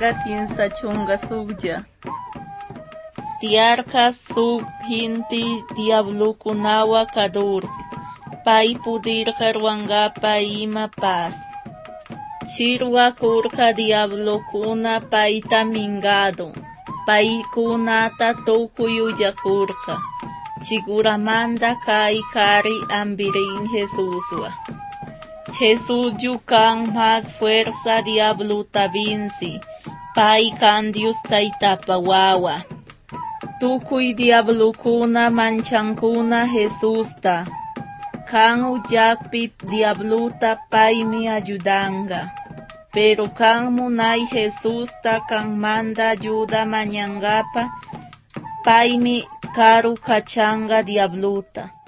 Payqa tinsachunqa suklla. Tiarqa suk hinti diablukunawa kadur. Pay pudirqa ruangapa ima paz. Chirwakurqa diablokuna payta mingadu. Paykunata tukuy ullakurqa. Chiguramanta kay kari ambirin Jesuswa. Jesús yukan más fuerza diabluta vinci. Pay kan Dios taytapa wawa. Tukuy diablukuna manchankuna Jesusta. Kan ullakpi diabluta paymi ayudanga. Pero kan munay Jesusta kan manda ayuda mañangapa paymi karu kachanga diabluta.